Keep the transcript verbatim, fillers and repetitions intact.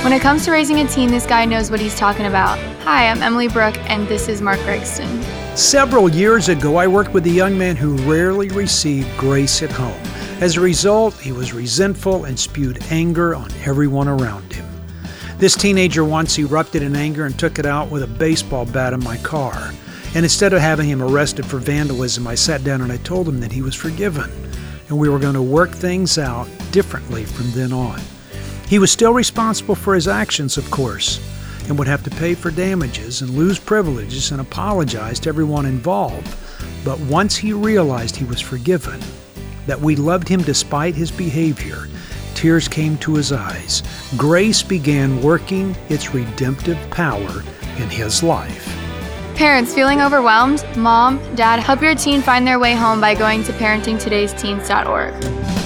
When it comes to raising a teen, this guy knows what he's talking about. Hi, I'm Emily Brooke, and this is Mark Gregston. Several years ago, I worked with a young man who rarely received grace at home. As a result, he was resentful and spewed anger on everyone around him. This teenager once erupted in anger and took it out with a baseball bat in my car. And instead of having him arrested for vandalism, I sat down and I told him that he was forgiven, and we were going to work things out differently from then on. He was still responsible for his actions, of course, and would have to pay for damages and lose privileges and apologize to everyone involved. But once he realized he was forgiven, that we loved him despite his behavior, tears came to his eyes. Grace began working its redemptive power in his life. Parents feeling overwhelmed? Mom, Dad, help your teen find their way home by going to parenting todays teens dot org.